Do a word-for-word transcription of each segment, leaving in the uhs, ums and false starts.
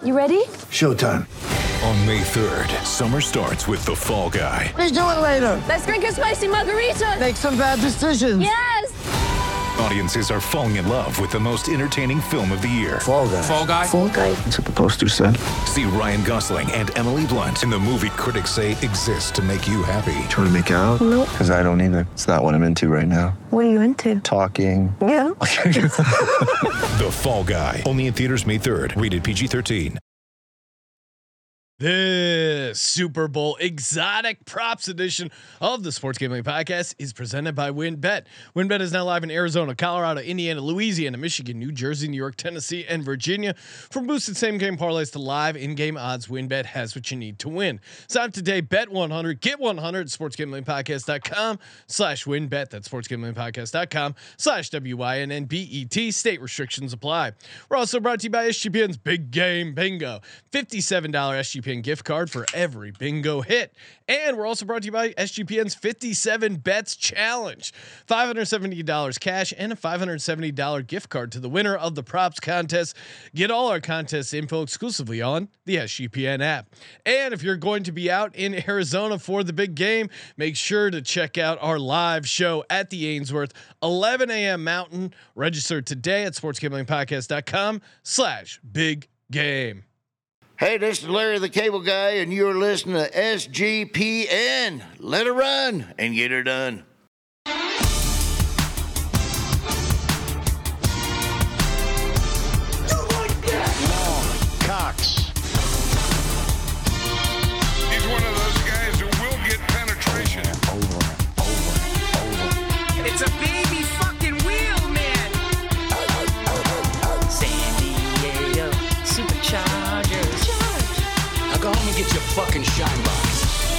You ready? Showtime. On May third, summer starts with The Fall Guy. Let's do it later. Let's drink a spicy margarita. Make some bad decisions. Yes. Audiences are falling in love with the most entertaining film of the year. Fall Guy. Fall Guy. Fall Guy. That's what the poster said. See Ryan Gosling and Emily Blunt in the movie critics say exists to make you happy. Trying to make it out? Nope. Because I don't either. It's not what I'm into right now. What are you into? Talking. Yeah. The Fall Guy. Only in theaters May third. Rated P G thirteen. This Super Bowl exotic props edition of the Sports Gambling Podcast is presented by WynnBet. WynnBet is now live in Arizona, Colorado, Indiana, Louisiana, Michigan, New Jersey, New York, Tennessee, and Virginia. From boosted same game parlays to live in-game odds, WynnBet has what you need to win. Sign up today, bet one hundred, get one hundred at sportsgamblingpodcast.com slash WynnBet. That's sportsgamblingpodcast.com slash W Y N N B E T. State restrictions apply. We're also brought to you by S G P N's Big Game Bingo. fifty-seven dollars S G P N gift card for every bingo hit. And we're also brought to you by S G P N's fifty-seven Bets Challenge. five hundred seventy dollars cash and a five hundred seventy dollars gift card to the winner of the props contest. Get all our contest info exclusively on the S G P N app. And if you're going to be out in Arizona for the big game, make sure to check out our live show at the Ainsworth, eleven a.m. Mountain. Register today at sportsgamblingpodcast.com slash big game. Hey, this is Larry the Cable Guy, and you're listening to S G P N. Let her run and get her done. Cox. He's one of those guys who will get penetration. Over, over, over. It's a baby fucking wheel, man. San Diego Superchargers. Now go home and get your fucking shine box.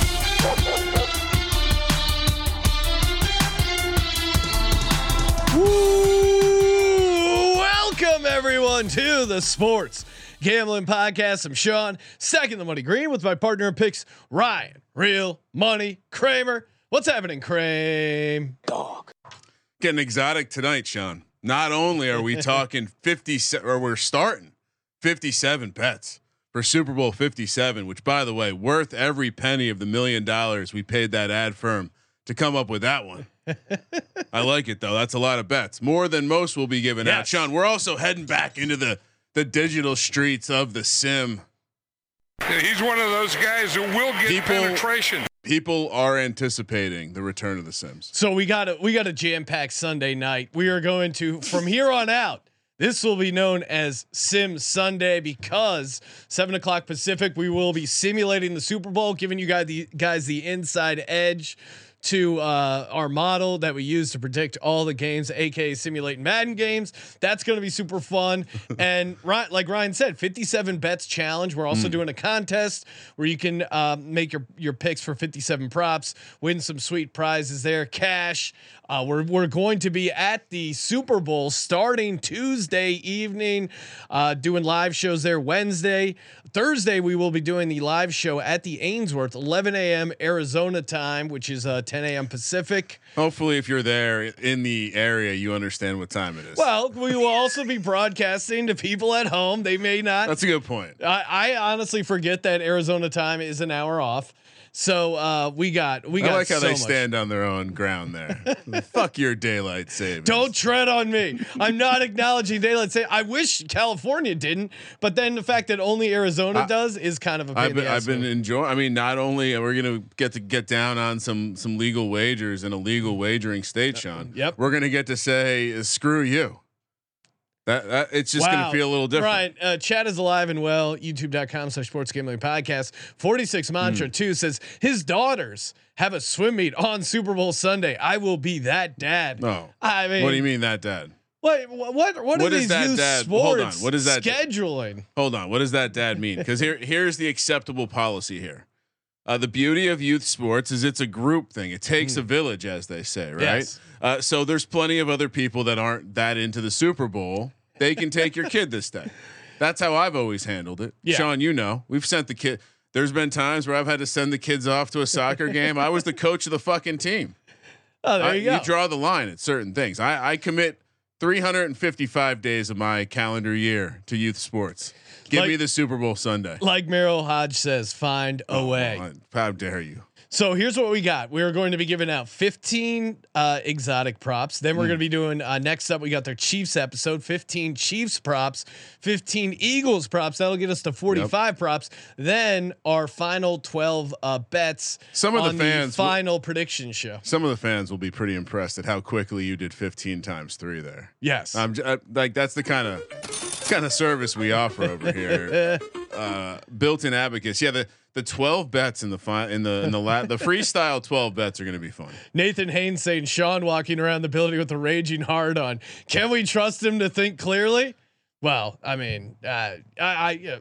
Woo! Welcome everyone to the Sports Gambling Podcast. I'm Sean, second the money green with my partner in picks, Ryan, Real Money Kramer. What's happening, Kramer? Dog. Getting exotic tonight, Sean. Not only are we talking fifty, or we're starting fifty-seven bets for Super Bowl fifty-seven, which, by the way, worth every penny of the million dollars we paid that ad firm to come up with that one. I like it though. That's a lot of bets, more than most will be given Yes. out. Sean, we're also heading back into the the digital streets of the sim. He's one of those guys who will get People- penetration. People are anticipating the return of the Sims. So we got a we got a jam-packed Sunday night. We are going to, from here on out, this will be known as Sim Sunday because seven o'clock Pacific, we will be simulating the Super Bowl, giving you guys the guys the inside edge to uh, our model that we use to predict all the games, aka simulating Madden games. That's going to be super fun. And Ryan, like Ryan said, fifty-seven bets challenge. We're also mm. doing a contest where you can uh, make your your picks for fifty-seven props, win some sweet prizes there, cash. Uh, we're we're going to be at the Super Bowl starting Tuesday evening, uh, doing live shows there Wednesday. Thursday we will be doing the live show at the Ainsworth, eleven a.m. Arizona time, which is uh, ten a.m. Pacific. Hopefully, if you're there in the area, you understand what time it is. Well, we will also be broadcasting to people at home. They may not. That's a good point. I, I honestly forget that Arizona time is an hour off. So uh, we got we got. I like how so they much. stand on their own ground there. Fuck your daylight savings. Don't tread on me. I'm not acknowledging daylight savings. I wish California didn't, but then the fact that only Arizona I, does is kind of a. I've been, I've been enjoying. I mean, not only are we gonna get to get down on some some legal wagers in a legal wagering state, Sean. Yep. We're gonna get to say screw you. That, that it's just wow. gonna feel a little different. Right. Uh, chat is alive and well. YouTube.com slash sports gambling podcast. forty-six Mantra mm. two says his daughters have a swim meet on Super Bowl Sunday. I will be that dad. No. I mean, what do you mean that dad? What what what, what, what are is these that youth dad? sports Hold on. What is that scheduling? Hold on. What does that dad mean? Because here here's the acceptable policy here. Uh, the beauty of youth sports is it's a group thing. It takes mm. a village, as they say, right? Yes. Uh, so there's plenty of other people that aren't that into the Super Bowl. They can take your kid this day. That's how I've always handled it. Yeah. Sean, you know, we've sent the kid. There's been times where I've had to send the kids off to a soccer game. I was the coach of the fucking team. Oh, there I, you go. You draw the line at certain things. I, I commit three hundred fifty-five days of my calendar year to youth sports. Give like, me the Super Bowl Sunday. Like Merrill Hodge says, find a oh, way. Oh, how dare you? So here's what we got. We're going to be giving out fifteen uh, exotic props. Then we're mm. going to be doing uh, next up. We got their Chiefs episode, fifteen Chiefs props, fifteen Eagles props. That'll get us to forty-five yep. props. Then our final twelve uh, bets. Some of on the fans the final will, prediction show. Some of the fans will be pretty impressed at how quickly you did fifteen times three there. Yes, I'm j- I, like that's the kind of kind of service we offer over here. uh, built-in abacus. Yeah. The The twelve bets in the fi- in the in the la- the freestyle twelve bets are going to be fun. Nathan Haynes saying Sean walking around the building with a raging hard on. Can we trust him to think clearly? Well, I mean, uh, I I,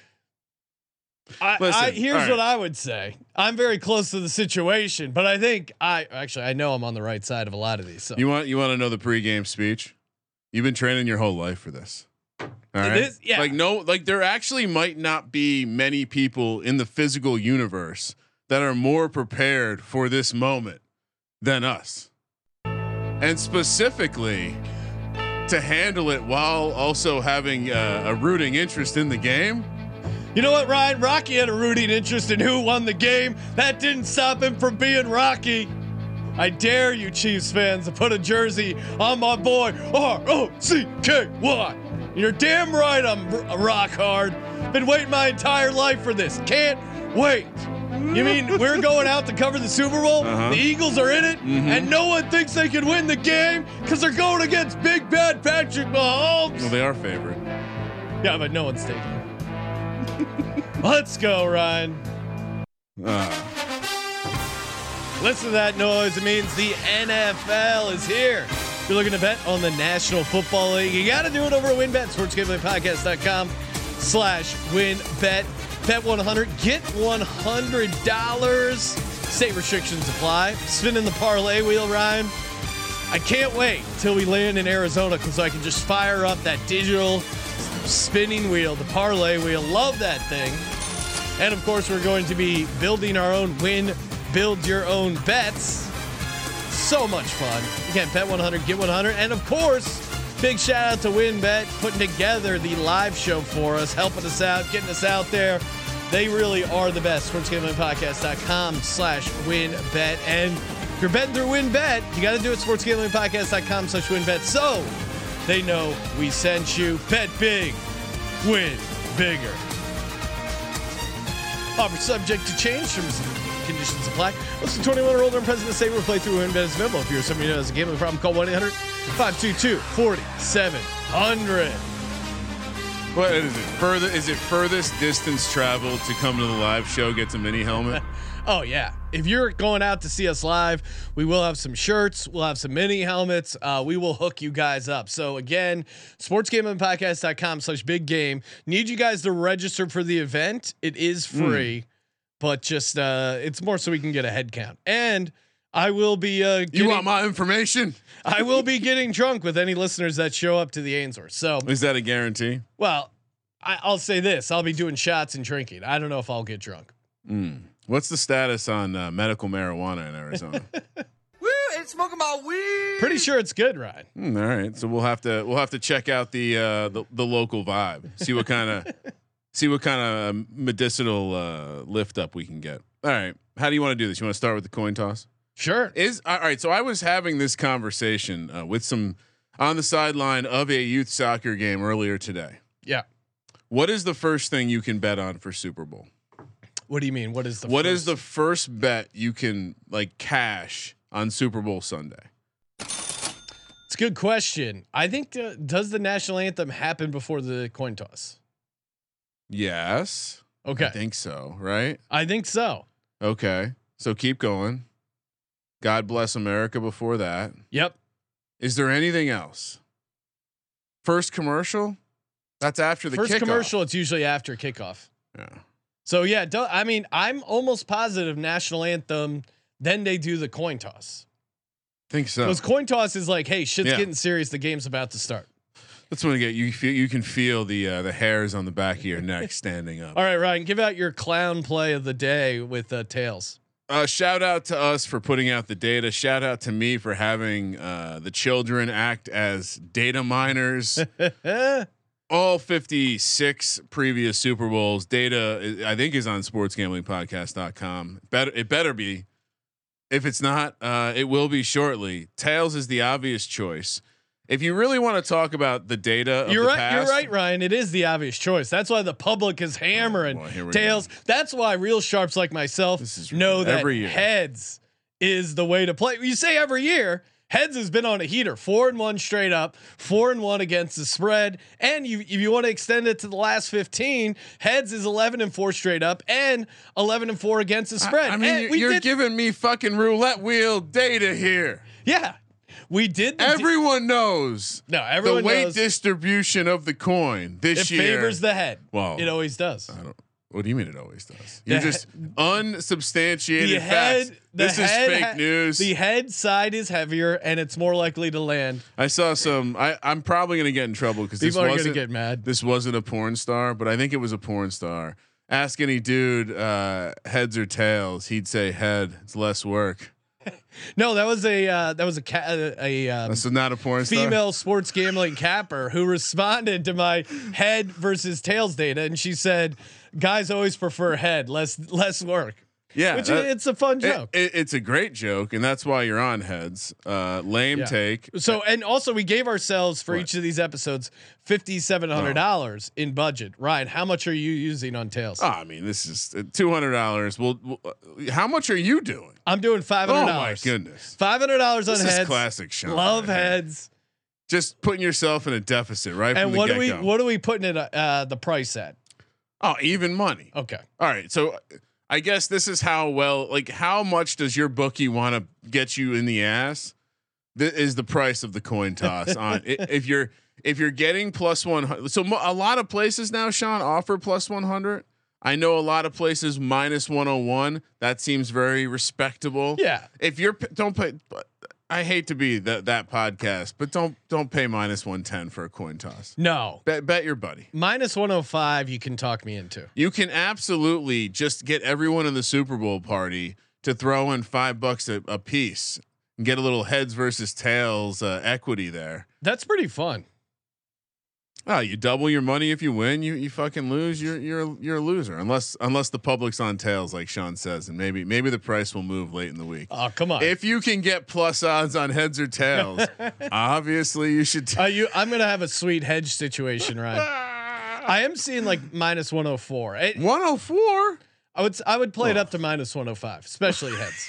I, Listen, I here's right. what I would say. I'm very close to the situation, but I think I actually I know I'm on the right side of a lot of these. So. You want you want to know the pregame speech? You've been training your whole life for this. All right. Is, yeah. Like no, like there actually might not be many people in the physical universe that are more prepared for this moment than us. And specifically to handle it while also having uh, a rooting interest in the game. You know what, Ryan? Rocky had a rooting interest in who won the game. That didn't stop him from being Rocky. I dare you, Chiefs fans, to put a jersey on my boy R O C K Y. You're damn right I'm r- rock hard. Been waiting my entire life for this. Can't wait. You mean we're going out to cover the Super Bowl? Uh-huh. The Eagles are in it, mm-hmm. and no one thinks they can win the game because they're going against Big Bad Patrick Mahomes. Well, they are favored. Yeah, but no one's taking it. Let's go, Ryan. Uh. Listen to that noise. It means the N F L is here. If you're looking to bet on the National Football League, you got to do it over at WinBet. SportsGamblingPodcast.com slash WinBet. Bet one hundred, get one hundred dollars. State restrictions apply. Spinning the parlay wheel, Ryan. I can't wait till we land in Arizona because I can just fire up that digital spinning wheel, the parlay wheel. Love that thing. And of course, we're going to be building our own win, build your own bets. So much fun. Again, bet one hundred, get one hundred. And of course, big shout out to WinBet putting together the live show for us, helping us out, getting us out there. They really are the best. SportsGamblingPodcast.com slash WinBet. And if you're betting through WinBet, you got to do it SportsGamblingPodcast.com slash WinBet. So they know we sent you. Bet big, win bigger. Offer subject to change. Terms and conditions apply. Listen, twenty-one or older and present in the state where play through WinBet is available. If you're somebody who has a gambling problem, call one eight hundred five two two four seven zero zero. What is it? Further is it furthest distance travel to come to the live show? Get a mini helmet. Oh yeah. If you're going out to see us live, we will have some shirts. We'll have some mini helmets. Uh, we will hook you guys up. So again, sportsgamblingpodcast.com slash big game. Need you guys to register for the event. It is free, mm. but just uh, it's more so we can get a head count. And I will be. Uh, getting, you want my information? I will be getting drunk with any listeners that show up to the Ainsworth. So is that a guarantee? Well, I, I'll say this: I'll be doing shots and drinking. I don't know if I'll get drunk. Mm. What's the status on uh, medical marijuana in Arizona? Woo! It's smoking my weed. Pretty sure it's good, Ryan. Mm, all right, so we'll have to we'll have to check out the uh, the, the local vibe. See what kind of see what kind of medicinal uh, lift up we can get. All right, how do you want to do this? You want to start with the coin toss? Sure. Is all right. So I was having this conversation uh, with some on the sideline of a youth soccer game earlier today. Yeah. What is the first thing you can bet on for Super Bowl? What do you mean? What is the What first? is the first bet you can like cash on Super Bowl Sunday? It's a good question. I think uh, does the national anthem happen before the coin toss? Yes. Okay. I think so, right? I think so. Okay. So keep going. God Bless America before that. Yep. Is there anything else? First commercial? That's after the first kickoff. commercial. It's usually after kickoff. Yeah. So yeah, do, I mean, I'm almost positive national anthem. Then they do the coin toss. Think so. Because coin toss is like, hey, shit's yeah. getting serious. The game's about to start. That's when you get you feel you can feel the uh, the hairs on the back of your neck standing up. All right, Ryan, give out your clown play of the day with uh, Tails. uh, shout out to us for putting out the data. Shout out to me for having uh, the children act as data miners. All fifty-six previous Super Bowls data, I think, is on sports gambling podcast dot com. Better, it better be. If it's not, uh, it will be shortly. Tails is the obvious choice. If you really want to talk about the data, of you're the right. past, You're right, Ryan. It is the obvious choice. That's why the public is hammering oh, boy, Tails. Go. That's why real sharps like myself know that year. heads is the way to play. You say every year. Heads has been on a heater, four and one straight up, four and one against the spread. And you, if you want to extend it to the last fifteen, Heads is eleven and four straight up and eleven and four against the spread. I, I mean, and you're, we you're did, giving me fucking roulette wheel data here. Yeah, we did. Everyone di- knows. No, everyone the weight knows distribution of the coin this it year favors the head. Well, it always does. I don't. What do you mean it always does? You're The just unsubstantiated the head, facts. the This head, is fake news. The head side is heavier and it's more likely to land. I saw some. I, I'm probably gonna get in trouble because this People are wasn't. gonna get mad. This wasn't a porn star, but I think it was a porn star. Ask any dude, uh, heads or tails, he'd say head. It's less work. No, that was a uh, that was a ca- a, a um, This is not a porn star. female sports gambling capper who responded to my head versus tails data, and she said, "Guys always prefer head, less less work." Yeah, which that, it's a fun joke. It, it, it's a great joke, and that's why you're on heads. Uh, lame Yeah. take. So, and also we gave ourselves for What? each of these episodes fifty seven hundred dollars in budget. Ryan, how much are you using on tails? Oh, I mean, this is uh, two hundred dollars. Well, well, uh, how much are you doing? I'm doing five hundred Oh my dollars. goodness, Five hundred dollars on this is heads. classic Sean. Love right here. heads. Just putting yourself in a deficit right And from the what do we get-go. what are we putting it uh, the price at? Oh, even money. Okay. All right. So I guess this is how well, like, how much does your bookie want to get you in the ass? This is the price of the coin toss on I- if you're if you're getting plus one hundred. So mo- a lot of places now, Sean, offer plus one hundred. I know a lot of places minus one oh one. That seems very respectable. Yeah. If you're p- don't pay. I hate to be that that podcast, but don't don't pay minus one ten for a coin toss. No. Bet bet your buddy. Minus one oh five you can talk me into. You can absolutely just get everyone in the Super Bowl party to throw in five bucks a, a piece and get a little heads versus tails uh, equity there. That's pretty fun. Oh, you double your money if you win. You you fucking lose. You're you're you're a loser unless unless the public's on tails, like Sean says, and maybe maybe the price will move late in the week. Oh, come on. If you can get plus odds on heads or tails, obviously you should. T- uh, you, I'm gonna have a sweet hedge situation, Ryan. I am seeing like minus one oh four. It, one oh four. I would I would play Oh. it up to minus one oh five, especially heads.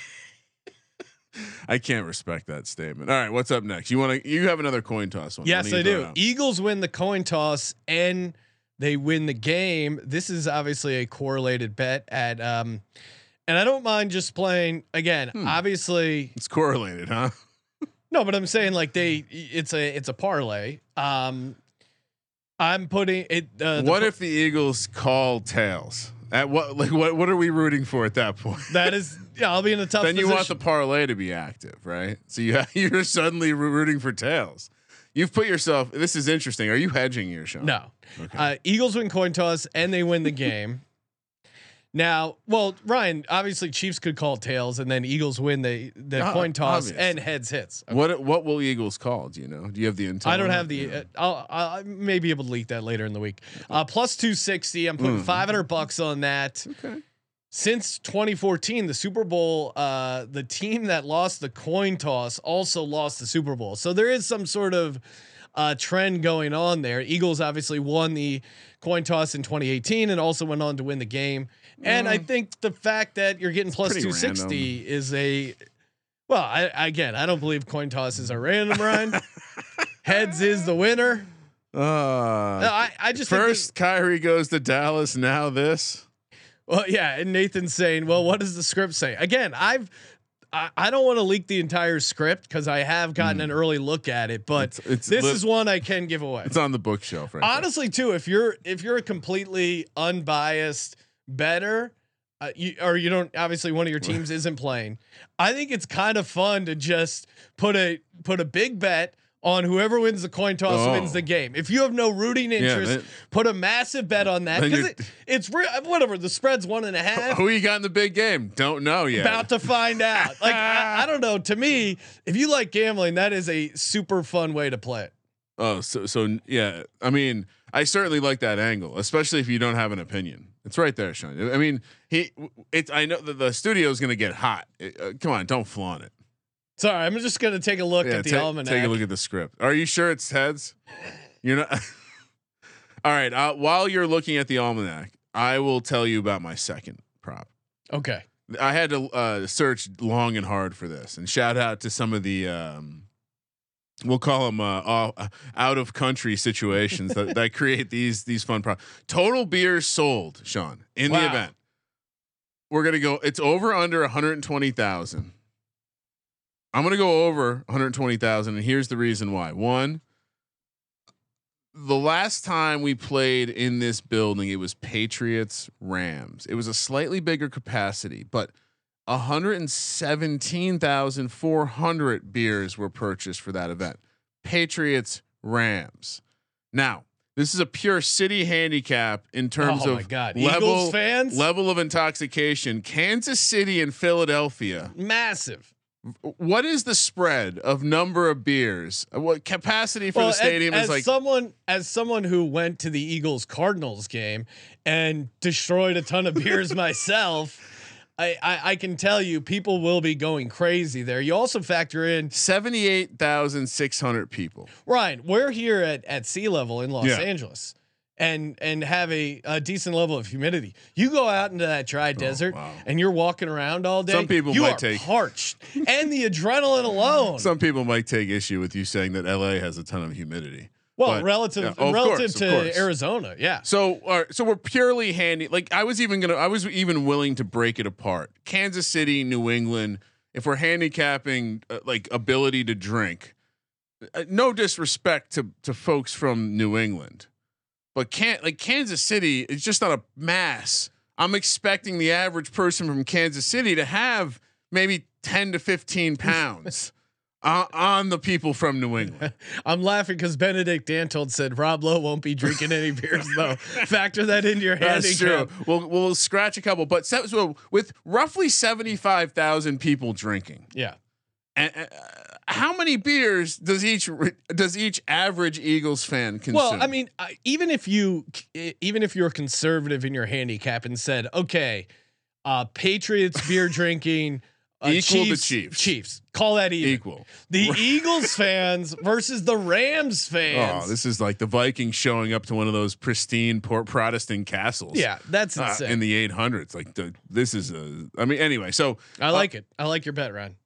I can't respect that statement. All right, what's up next? You want to? You have another coin toss one? Yes, Why don't I you throw do. it out? Eagles win the coin toss and they win the game. This is obviously a correlated bet at um and I don't mind just playing again. Hmm. Obviously, It's correlated, huh? no, but I'm saying like they it's a it's a parlay. Um I'm putting it uh, the What par- if the Eagles call tails? At what like what what are we rooting for at that point? that is yeah, I'll be in a tough Then you position. want the parlay to be active, right? So you you're suddenly rooting for tails. You've put yourself. This is interesting. Are you hedging here, Sean? No. Okay. Uh, Eagles win coin toss and they win the game. Now, well, Ryan, obviously Chiefs could call tails and then Eagles win the the Uh, coin toss obvious. and heads hits. Okay. What what will Eagles call? Do you know? Do you have the intel? I don't on have it? the. Yeah. Uh, I'll, I'll I may be able to leak that later in the week. Uh, plus two sixty. I'm putting Mm. five hundred bucks on that. Okay. Since twenty fourteen, the Super Bowl, uh, the team that lost the coin toss also lost the Super Bowl. So there is some sort of uh, trend going on there. Eagles obviously won the coin toss in twenty eighteen and also went on to win the game. And I think the fact that you're getting plus pretty two sixty is a well. I, again, I don't believe coin tosses are random, Ryan. Heads is the winner. Uh, No, I, I just think first Kyrie goes to Dallas. Now this. Well, yeah, and Nathan's saying, "Well, what does the script say?" Again, I've I, I don't want to leak the entire script because I have gotten an early look at it, but It's- it's this lit- is one I can give away. It's on the bookshelf, right? Honestly, too, if you're if you're a completely unbiased bettor, uh, you, or you don't obviously one of your teams isn't playing, I think it's kind of fun to just put a put a big bet on whoever wins the coin toss Oh. wins the game. If you have no rooting interest, then- put a massive bet on that Then because you're- it, it's re- whatever. The spread's one and a half. Who you got in the big game? Don't know yet. About to find out. Like I, I don't know. To me, if you like gambling, that is a super fun way to play it. Oh, so so yeah. I mean, I certainly like that angle, especially if you don't have an opinion. It's right there, Sean. I mean, he. It's. I know that the studio is going to get hot. It, uh, come on, don't flaunt it. Sorry, I'm just gonna take a look Yeah, at the take, almanac. take a look at the script. Are you sure it's heads? You're not. All right. Uh, while you're looking at the almanac, I will tell you about my second prop. Okay. I had to uh, search long and hard for this, and shout out to some of the. Um, We'll call them uh, uh, out of country situations that, that create these these fun props. Total beers sold, Sean, in Wow. the event. We're gonna go. It's over under one hundred twenty thousand. I'm gonna go over one hundred twenty thousand, and here's the reason why. One, the last time we played in this building, it was Patriots Rams. It was a slightly bigger capacity, but one hundred seventeen thousand four hundred beers were purchased for that event. Patriots Rams. Now, this is a pure city handicap in terms Oh my of God. level Eagles fans? level of intoxication. Kansas City and Philadelphia. Massive. What is the spread of number of beers? What capacity for Well, the stadium as, is as like? someone as someone who went to the Eagles Cardinals game and destroyed a ton of beers myself. I, I, I can tell you people will be going crazy there. You also factor in seventy-eight thousand six hundred people. Ryan, we're here at, at sea level in Los Yeah. Angeles and and have a, a decent level of humidity. You go out into that dry desert wow. and you're walking around all day. Some people you might are take- parched and the adrenaline alone. Some people might take issue with you saying that L A has a ton of humidity. well, but- relative yeah, of relative course, of to course. Arizona, yeah. So, all right, so we're purely handy. Like I was even gonna, I was even willing to break it apart. Kansas City, New England. If we're handicapping uh, like ability to drink, uh, no disrespect to to folks from New England, but can't like Kansas City is just not a mass. I'm expecting the average person from Kansas City to have maybe ten to fifteen pounds. Uh, on the people from New England. I'm laughing because Benedict Dantold said Rob Lowe won't be drinking any beers though. Factor that into your That's handicap. true. We'll we'll scratch a couple, but so, so with roughly seventy-five thousand people drinking, Yeah. and uh, how many beers does each does each average Eagles fan consume? Well, I mean, uh, even if you even if you're conservative in your handicap and said, okay, uh, Patriots beer drinking. Uh, Equal to Chiefs, Chiefs. Chiefs. Call that even. equal. The Eagles fans versus the Rams fans. Oh, this is like the Vikings showing up to one of those pristine port Protestant castles. yeah, that's uh, insane. in the eight hundreds. Like the, this is a. I mean, anyway, so I like it. I like your bet, Ryan.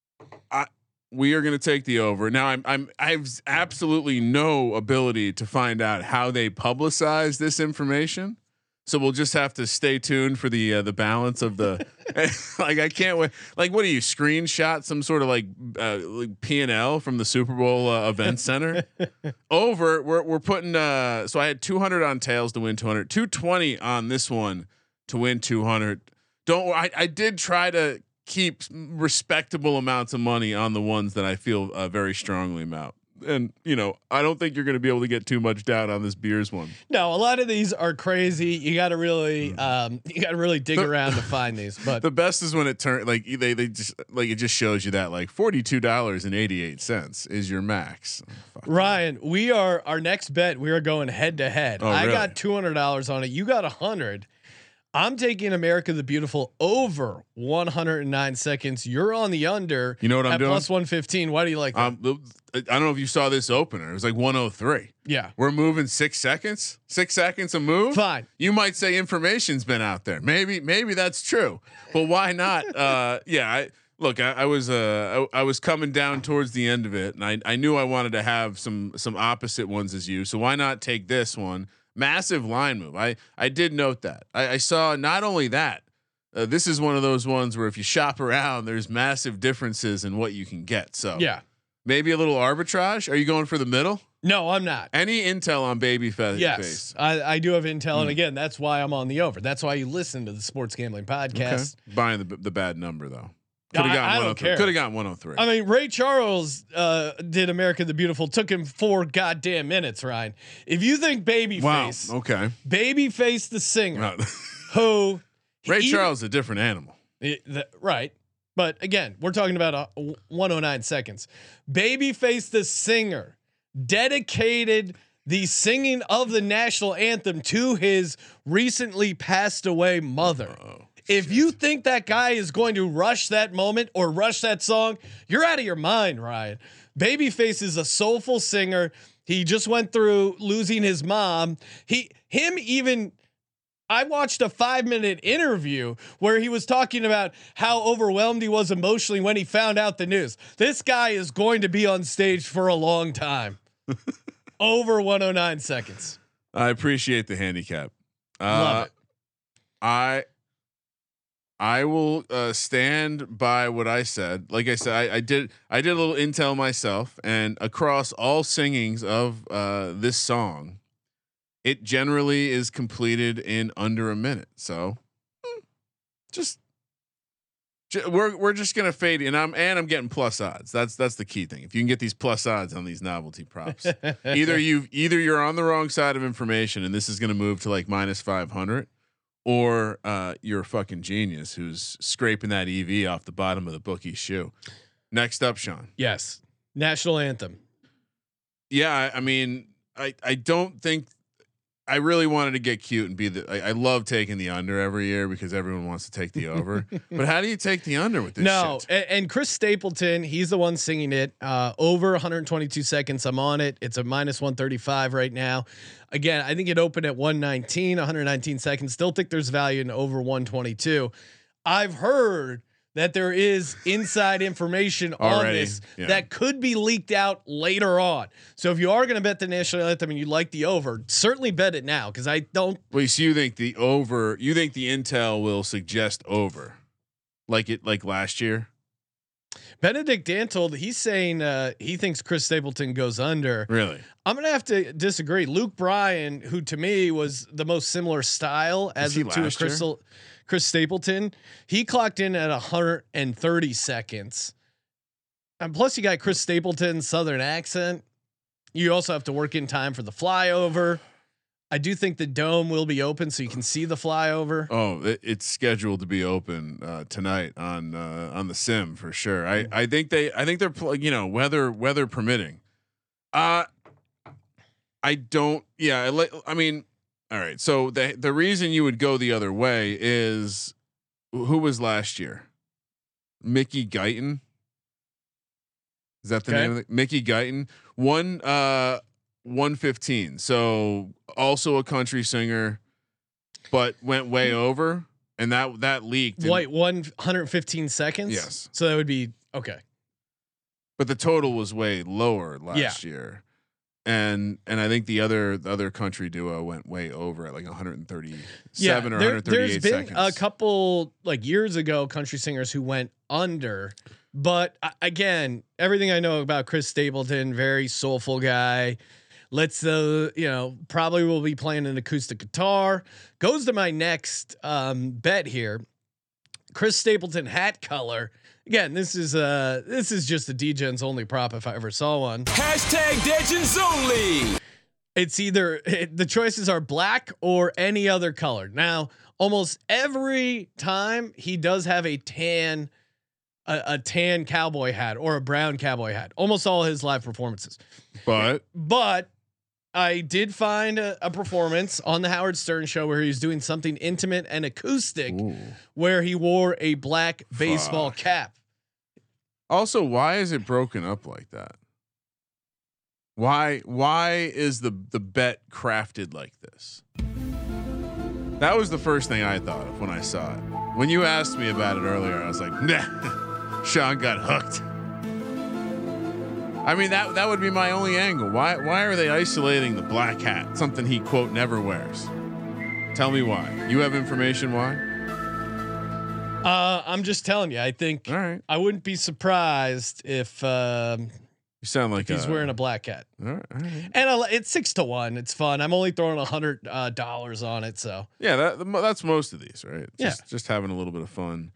we are going to take the over. Now I'm I'm I've absolutely no ability to find out how they publicize this information. So we'll just have to stay tuned for the uh, the balance of the like I can't wait. Like what do you screenshot some sort of like, uh, like P and L from the Super Bowl uh, event center? Over we're we're putting uh so I had two hundred on tails to win two hundred, two twenty on this one to win two hundred. Don't I I did try to keep respectable amounts of money on the ones that I feel uh, very strongly about. And you know, I don't think you're going to be able to get too much down on this beers one. No, a lot of these are crazy. You got to really, um, you got to really dig around to find these. But The best is when it turns like they they just like it just shows you that like forty two dollars and eighty eight cents is your max. Fuck. Ryan, we are our next bet. We are going head to head. Oh, I really? got two hundred dollars on it. You got a hundred. I'm taking America the Beautiful over one hundred nine seconds. You're on the under. You know what I'm at doing? plus one fifteen. Why do you like that? Um, I don't know if you saw this opener. It was like one oh three. Yeah. We're moving six seconds. Six seconds a move. Fine. You might say information's been out there. Maybe maybe that's true. But why not? Uh, yeah. I, look, I, I was uh, I, I was coming down towards the end of it, and I I knew I wanted to have some some opposite ones as you. So why not take this one? Massive line move. I I did note that. I, I saw not only that. Uh, this is one of those ones where if you shop around, there's massive differences in what you can get. So Yeah. maybe a little arbitrage. Are you going for the middle? No, I'm not. Any intel on baby face? Yes, I, I do have intel, Hmm. and again, that's why I'm on the over. That's why you listen to the Sports Gambling Podcast. Okay. Buying the the bad number though. Could have I- I gotten don't one oh three. care. Could have gotten one oh three. I mean, Ray Charles uh, did America the Beautiful. Took him four goddamn minutes, Ryan. If you think Babyface, Wow. Okay. Babyface the singer, No. who Ray he- Charles is a different animal. it- the- right? But again, we're talking about uh, one oh nine seconds. Babyface the singer dedicated the singing of the national anthem to his recently passed away mother. Oh, If you think that guy is going to rush that moment or rush that song, you're out of your mind, Ryan. Babyface is a soulful singer. He just went through losing his mom. He, him even, I watched a five minute interview where he was talking about how overwhelmed he was emotionally when he found out the news. This guy is going to be on stage for a long time. Over one oh nine seconds. I appreciate the handicap. Uh, Love it. I I will uh, stand by what I said. Like I said, I, I did I did a little intel myself, and across all singings of uh, this song, it generally is completed in under a minute. So, mm, just ju- we're we're just gonna fade, and I'm and I'm getting plus odds. That's that's the key thing. If you can get these plus odds on these novelty props, either you either you're on the wrong side of information, and this is gonna move to like minus five hundred. Or uh, you're a fucking genius who's scraping that E V off the bottom of the bookie's shoe. Next up, Sean. Yes. National anthem. Yeah, I, I mean, I I don't think I really wanted to get cute and be the. I, I love taking the under every year because everyone wants to take the over. But how do you take the under with this? No, shit? and, and Chris Stapleton, he's the one singing it. Uh, over one hundred twenty-two seconds. I'm on it. It's a minus one thirty-five right now. Again, I think it opened at one nineteen, one hundred nineteen seconds. Still think there's value in over one twenty-two. I've heard that there is inside information on Already, this yeah. that could be leaked out later on. So if you are going to bet the national anthem and you like the over, certainly bet it now because I don't. Wait, so you think the over? You think the intel will suggest over, like it like last year? Benedict Dantold, he's saying uh, he thinks Chris Stapleton goes under. Really? I'm gonna have to disagree. Luke Bryan, who to me was the most similar style as he to a last Crystal, Chris Stapleton, he clocked in at one hundred thirty seconds. And plus, you got Chris Stapleton's Southern accent. You also have to work in time for the flyover. I do think the dome will be open so you can see the flyover. Oh, it, it's scheduled to be open uh, tonight on uh, on the sim for sure. I, I think they I think they're pl- you know weather weather permitting. Uh I don't. Yeah, I, li- I mean, all right. So the the reason you would go the other way is who was last year? Mickey Guyton. Is that the Okay. name of it? Mickey Guyton? One uh one fifteen. So also a country singer, but went way over, and that that leaked. and- Wait, one hundred fifteen seconds. Yes. So that would be okay. but the total was way lower last year. And and I think the other the other country duo went way over at like one hundred thirty-seven or there, one hundred thirty-eight there's been seconds. a couple like years ago country singers who went under, but uh, again, everything I know about Chris Stapleton, very soulful guy. Let's uh, you know, probably will be playing an acoustic guitar. Goes to my next um, bet here. Chris Stapleton hat color. Again, this is uh this is just a D-Gens only prop if I ever saw one. Hashtag Degens only. It's either it, the choices are black or any other color. Now, almost every time he does have a tan, a, a tan cowboy hat or a brown cowboy hat. Almost all his live performances. but But I did find a, a performance on the Howard Stern show where he was doing something intimate and acoustic, Ooh. where he wore a black baseball Fuck. cap. also, why is it broken up like that? Why why is the the bet crafted like this? That was the first thing I thought of when I saw it. When you asked me about it earlier, I was like, nah, Sean got hooked. I mean, that that would be my only angle. Why why are they isolating the black hat? Something he quote never wears. Tell me why. You have information why? Uh, I'm just telling you. I think All right. I wouldn't be surprised if um, You sound like he's a, wearing a black hat. all right, all right. And I, it's six to one. It's fun. I'm only throwing a hundred uh, dollars on it. So Yeah, that that's most of these, right? Yeah. Just just having a little bit of fun.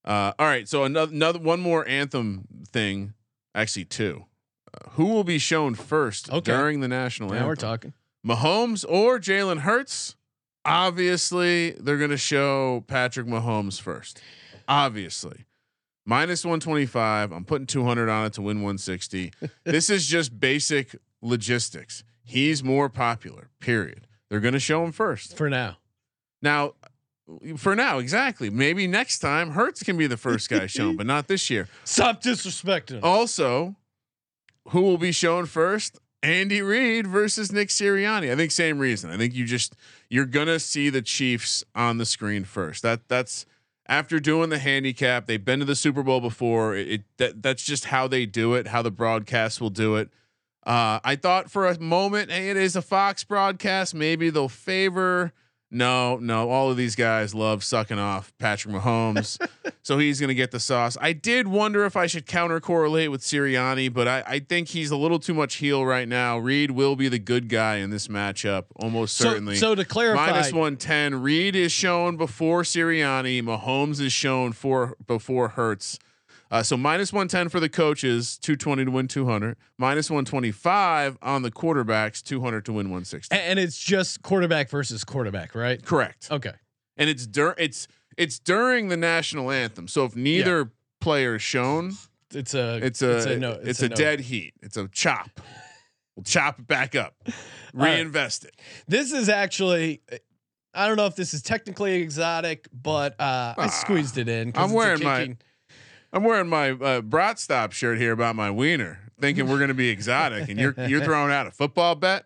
Uh, all right, so another another one more anthem thing, actually two. Uh, who will be shown first okay. during the national now anthem? we're talking Mahomes or Jalen Hurts? Obviously, they're going to show Patrick Mahomes first. Obviously, minus one twenty-five. I'm putting two hundred on it to win one sixty. This is just basic logistics. He's more popular. Period. They're going to show him first for now. Now, for now, exactly. Maybe next time Hurts can be the first guy shown, but not this year. Stop disrespecting him. Also, who will be shown first? Andy Reid versus Nick Sirianni. I think same reason. I think you just you're gonna see the Chiefs on the screen first. That that's after doing the handicap. They've been to the Super Bowl before. It, it that that's just how they do it. How the broadcast will do it. Uh, I thought for a moment, hey, it is a Fox broadcast. Maybe they'll favor. No, no. All of these guys love sucking off Patrick Mahomes, so he's going to get the sauce. I did wonder if I should counter correlate with Sirianni, but I, I think he's a little too much heel right now. Reid will be the good guy in this matchup, almost so, certainly. So to clarify, minus one ten. Reid is shown before Sirianni. Mahomes is shown for before Hurts. Uh, so minus one ten for the coaches, two twenty to win two hundred. Minus one twenty-five on the quarterbacks, two hundred to win one sixty. And it's just quarterback versus quarterback, right? Correct. Okay. And it's dur- it's it's during the national anthem. So if neither yeah. player is shown, it's a it's a it's a, no, it's it's a, a no. dead heat. It's a chop. We'll chop it back up, reinvest right. it. This is actually. I don't know if this is technically exotic, but uh, I squeezed it in. I'm wearing my. I'm wearing my uh, Brat Stop shirt here about my wiener, thinking we're going to be exotic, and you're you're throwing out a football bet.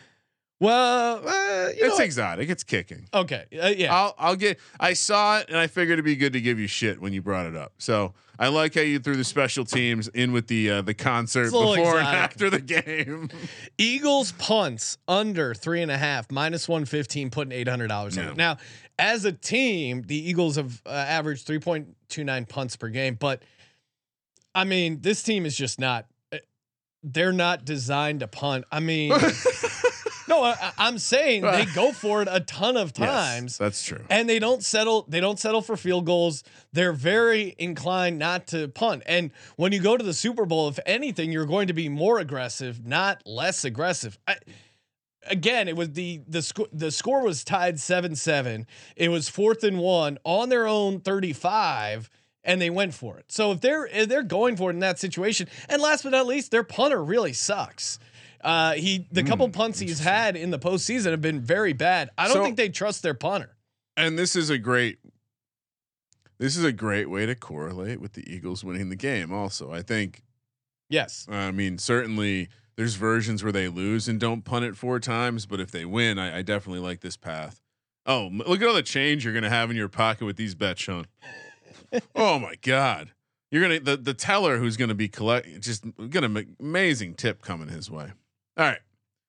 Well, uh, you it's know exotic. It's kicking. Okay, uh, yeah. I'll I'll get. I saw it, and I figured it'd be good to give you shit when you brought it up. So I like how you threw the special teams in with the uh, the concert before exotic. and after the game. Eagles punts under three and a half, minus one fifteen, putting eight hundred dollars on it. Now, as a team, the Eagles have uh, averaged three point two nine punts per game, but I mean, this team is just not. They're not designed to punt. I mean, no, I, I'm saying they go for it a ton of times. Yes, that's true, and they don't settle. They don't settle for field goals. They're very inclined not to punt. And when you go to the Super Bowl, if anything, you're going to be more aggressive, not less aggressive. I, Again, it was the the score. The score was tied seven seven. It was fourth and one on their own thirty-five, and they went for it. So if they're if they're going for it in that situation, and last but not least, their punter really sucks. Uh, he the mm, couple punts he's had in the postseason have been very bad. I don't so, think they trust their punter. And this is a great. This is a great way to correlate with the Eagles winning the game. Also, I think. Yes. I mean, certainly. There's versions where they lose and don't punt it four times, but if they win, I, I definitely like this path. Oh, look at all the change you're gonna have in your pocket with these bets, Sean. Oh my God, you're gonna the the teller who's gonna be collect just gonna make amazing tip coming his way. All right,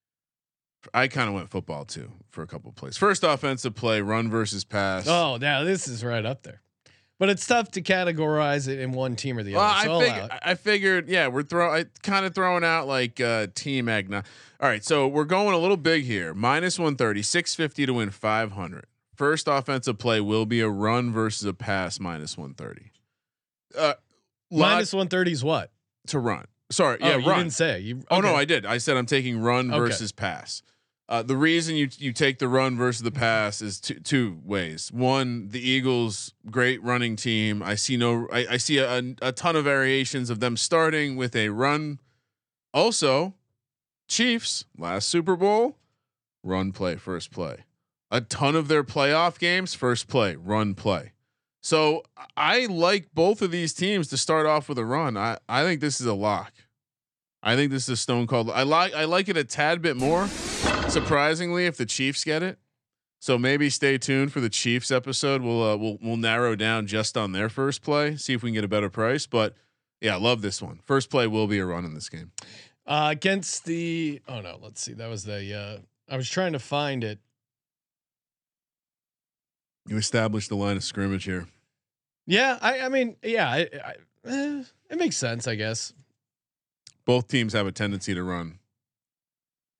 I kind of went football too for a couple of plays. First offensive play, run versus pass. Oh, now this is right up there. But it's tough to categorize it in one team or the well, other. So I, fig- I figured, yeah, we're throwing, kind of throwing out like uh, team agna. All right, so we're going a little big here. minus one thirty, six fifty to win five hundred. First offensive play will be a run versus a pass. minus one thirty. Uh, minus one thirty is what? To run. Sorry, oh, yeah, you run. didn't say. You, okay. Oh no, I did. I said I'm taking run okay. versus pass. Uh, the reason you you take the run versus the pass is two two ways. One, the Eagles, great running team. I see no, I, I see a, a ton of variations of them starting with a run. Also, Chiefs last Super Bowl, run play first play. A ton of their playoff games, first play run play. So I like both of these teams to start off with a run. I I think this is a lock. I think this is a stone cold. I like I like it a tad bit more. Surprisingly, if the Chiefs get it, so maybe stay tuned for the Chiefs episode. We'll uh, we'll we'll narrow down just on their first play, see if we can get a better price. But yeah, I love this one. First play will be a run in this game uh, against the. Oh no, let's see. That was the. Uh, I was trying to find it. You established the line of scrimmage here. Yeah, I, I mean, yeah, I, I, eh, it makes sense, I guess. Both teams have a tendency to run.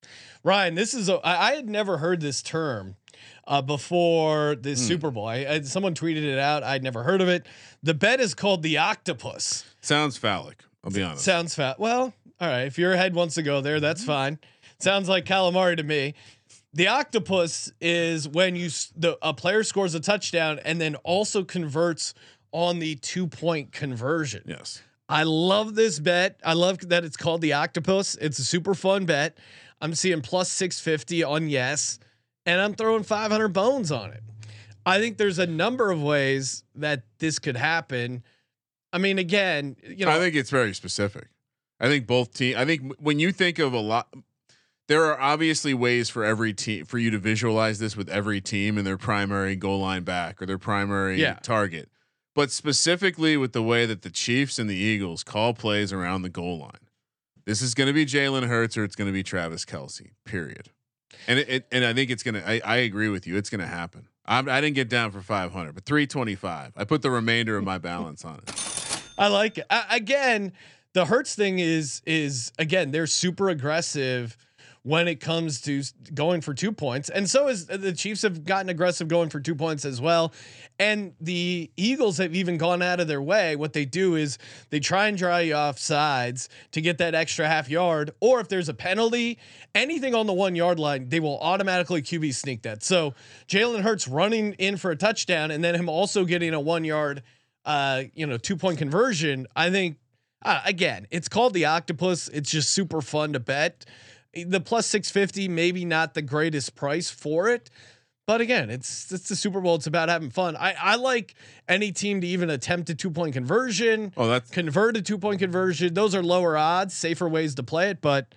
Ryan, this is a, I, I had never heard this term uh, before this Hmm. Super Bowl. I, I someone tweeted it out. I'd never heard of it. The bet is called the octopus. Sounds phallic. I'll be honest. Sounds fat. Well, all right. If your head wants to go there, that's fine. Sounds like calamari to me. The octopus is when you s- the a player scores a touchdown and then also converts on the two point conversion. Yes. I love this bet. I love that it's called the octopus. It's a super fun bet. I'm seeing plus six fifty on yes, and I'm throwing five hundred bones on it. I think there's a number of ways that this could happen. I mean, again, you know, I think it's very specific. I think both team. I think when you think of a lot, there are obviously ways for every team for you to visualize this with every team and their primary goal line back or their primary Yeah. target. But specifically with the way that the Chiefs and the Eagles call plays around the goal line, this is going to be Jalen Hurts or it's going to be Travis Kelce. Period. And it, it and I think it's gonna. I, I agree with you. It's gonna happen. I'm, I didn't get down for five hundred, but three twenty-five. I put the remainder of my balance on it. I like it. I, again, the Hurts thing is is again they're super aggressive when it comes to s- going for two points, and so is the Chiefs have gotten aggressive going for two points as well, and the Eagles have even gone out of their way. What they do is they try and dry you off sides to get that extra half yard, or if there's a penalty, anything on the one yard line, they will automatically Q B sneak that. So Jalen Hurts running in for a touchdown, and then him also getting a one yard, uh, you know, two point conversion. I think uh, again, it's called the octopus. It's just super fun to bet. The plus six fifty, maybe not the greatest price for it, but again, it's it's the Super Bowl. It's about having fun. I I like any team to even attempt a two point conversion. Oh, that's Convert a two point conversion. Those are lower odds, safer ways to play it, but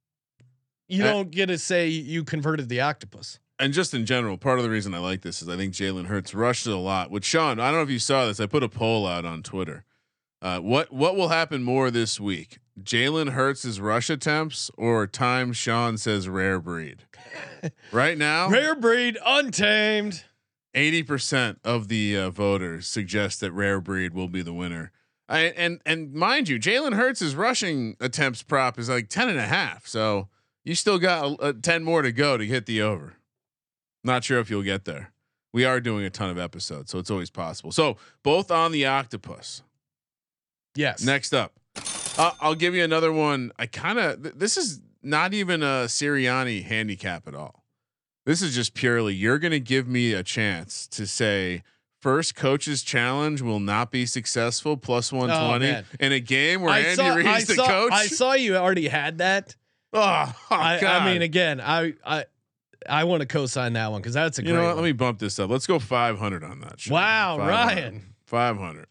you Uh, don't get to say you converted the octopus. and just in general, part of the reason I like this is I think Jalen Hurts rushed it a lot. With Sean, I don't know if you saw this. I put a poll out on Twitter. Uh, what what will happen more this week? Jalen Hurts' rush attempts or time Sean says rare breed? Right now, Rare breed, untamed. eighty percent of the uh, voters suggest that rare breed will be the winner. I, and and mind you, Jalen Hurts' rushing attempts prop is like ten and a half. So you still got a, a ten more to go to hit the over. Not sure if you'll get there. We are doing a ton of episodes, so it's always possible. So both on the octopus. Yes. Next up, uh, I'll give you another one. I kind of th- this is not even a Sirianni handicap at all. This is just purely you're going to give me a chance to say first coach's challenge will not be successful plus one twenty man. in a game where I Andy saw, I Reid's the saw, coach. I saw you already had that. oh, oh, I, God. I mean, again, I I I want to co-sign that one because that's a you great know what? one. Let me bump this up. Let's go five hundred on that. Sean. Wow, five hundred. Ryan. five hundred.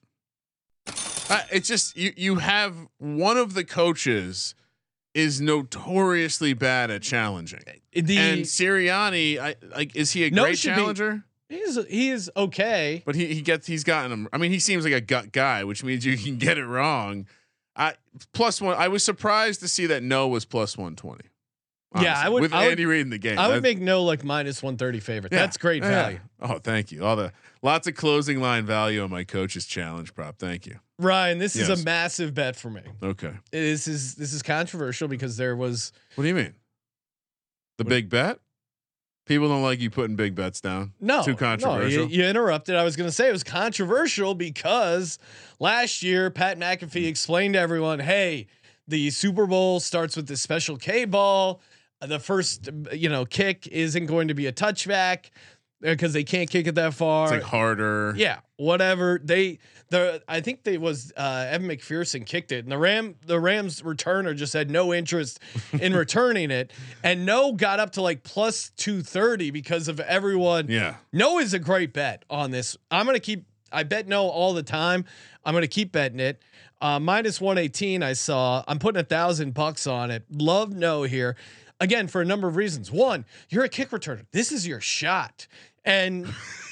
Uh, it's just you. You have one of the coaches is notoriously bad at challenging, The and Sirianni, I like, is he a No, great should be- challenger? he's he is okay. But he he gets he's gotten him. I mean, he seems like a gut guy, which means you can get it wrong. I plus one. I was surprised to see that no was plus one twenty. Yeah, I would- with I would- Andy Reid in the game. I would That's- make no like minus one thirty favorite. yeah, That's great yeah. value. Oh, thank you. All the lots of closing line value on my coach's challenge prop. Thank you. Ryan, this is Yes. a massive bet for me. Okay. This is this is controversial because there was What do you mean? The What- big bet? People don't like you putting big bets down. no Too controversial. No, you, you interrupted. I was going to say it was controversial because last year Pat McAfee explained to everyone, "Hey, the Super Bowl starts with this special K ball. Uh, The first, you know, kick isn't going to be a touchback because they can't kick it that far. It's like harder. Yeah, whatever. They the I think they was uh, Evan McPherson kicked it, and the Ram the Rams returner just had no interest in returning it, and no got up to like plus two thirty because of everyone. Yeah. No is a great bet on this. I'm gonna keep. I bet no all the time. I'm gonna keep betting it. Uh, minus one eighteen. I saw. I'm putting a thousand bucks on it. Love no here. Again, for a number of reasons. One, you're a kick returner. This is your shot. And